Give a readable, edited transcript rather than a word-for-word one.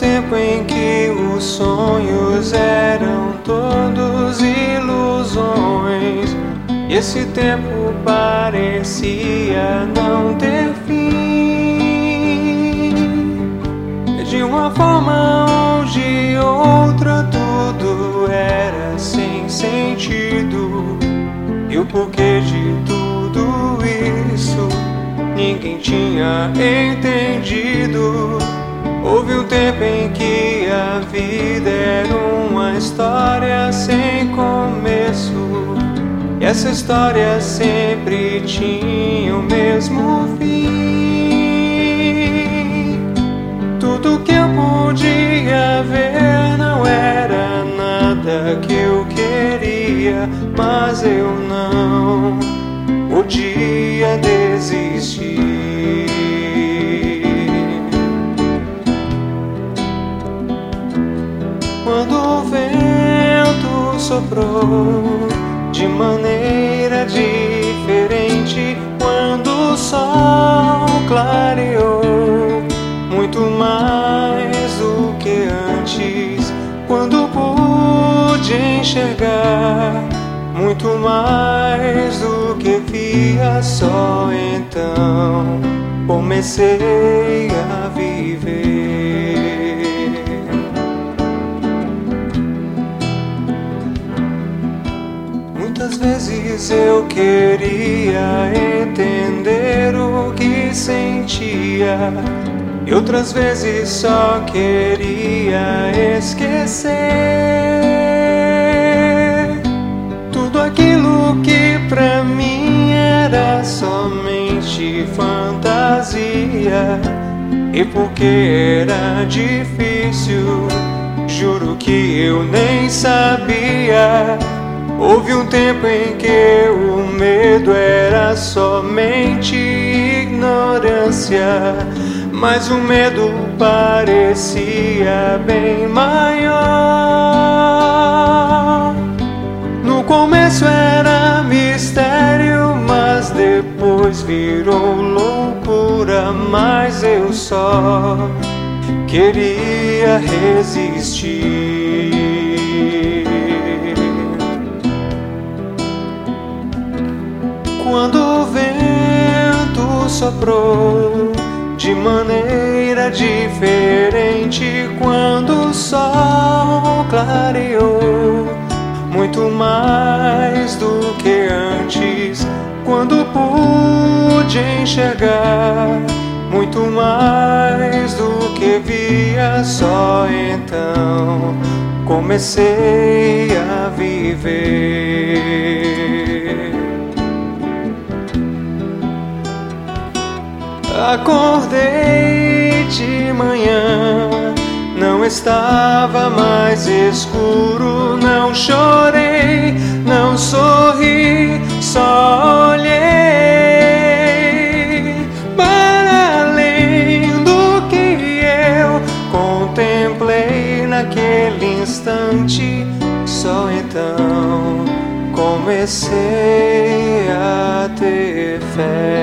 tempo em que os sonhos eram todos ilusões, e esse tempo parecia não ter fim. De uma forma ou de outra tudo era sem sentido, e o porquê de tudo isso ninguém tinha entendido. Houve um tempo em que a vida era uma história sem começo, e essa história sempre tinha o mesmo fim. Tudo que eu podia ver não era nada que eu queria, mas eu não podia desistir. Quando o vento soprou de maneira diferente, quando o sol clareou muito mais do que antes, quando pude enxergar muito mais do que via, só então comecei a viver. Muitas vezes eu queria entender o que sentia, e outras vezes só queria esquecer tudo aquilo que pra mim era somente fantasia. E porque era difícil, juro que eu nem sabia. Houve um tempo em que o medo era somente ignorância, mas o medo parecia bem maior. No começo era mistério, mas depois virou loucura. Mas eu só queria resistir. Quando o vento soprou de maneira diferente, quando o sol clareou muito mais do que antes, quando pude enxergar muito mais do que via, só então comecei a viver. Acordei de manhã, não estava mais escuro, não chorei, não sorri, só olhei para além do que eu contemplei naquele instante. Só então comecei a ter fé.